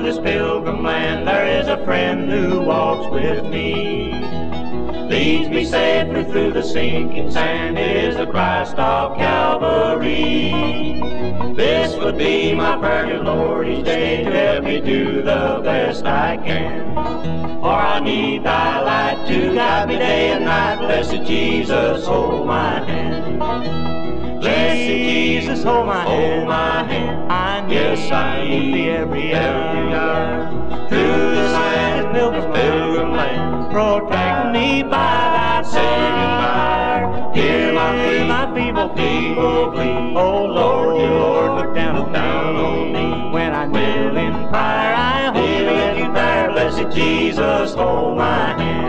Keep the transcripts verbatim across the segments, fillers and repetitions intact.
this pilgrim land, there is a friend who walks with me. Leads me safely through the sinking sand, it is the Christ of Calvary. This would be my prayer to Lord each day, to help me do the best I can. For I need thy light to guide me day and night. Blessed Jesus, hold my hand. Blessed Jesus, hold my hand. Hold my hand. I need yes, I need thee every hour. Through this land, pilgrim, pilgrim land, protect me by thy saving fire. Hear my plea, my feeble people plead. Oh Lord, dear Lord, look down, look down on me. When I kneel in prayer, I hope that you there. Blessed Jesus, hold my hand.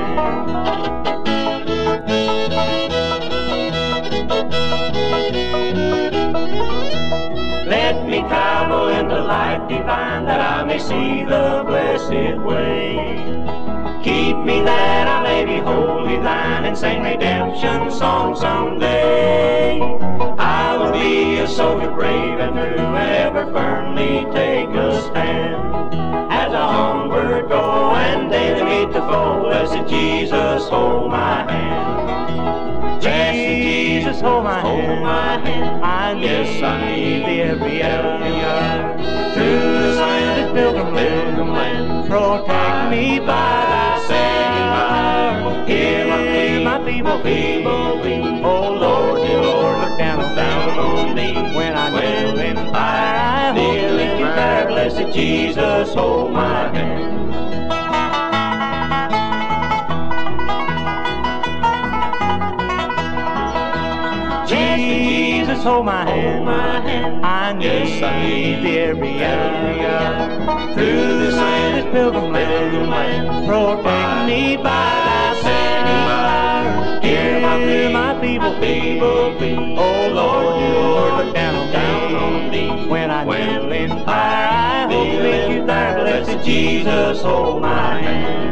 Let me travel in the light divine, that I may see the blessed way. Keep me that I may be wholly thine, and sing redemption songs someday. I will be a soldier brave and true, and ever firmly take a stand. As I onward go and daily meet the foe, blessed Jesus, hold my hand. Blessed Jesus, hold my hold hand. My hand. I need yes, I need thee every hour. Through the silent pilgrim, pilgrim land, protect me by thy saving fire. Hear my plea, my feeble feeble plea. Oh Lord, dear Lord, look down, look down on me. When I kneel in fire, I kneel in prayer. Blessed Jesus, hold my hand. Jesus, hold my hand, my hand. I need yes, I need thee every hour. Through this land, this pilgrim land, protect me by thy saving fire. Hear my plea, my feeble feeble plea. Oh Lord, you Lord, look down on down on me. When I kneel in fire, I hope that you there. Blessed Jesus, hold my hand.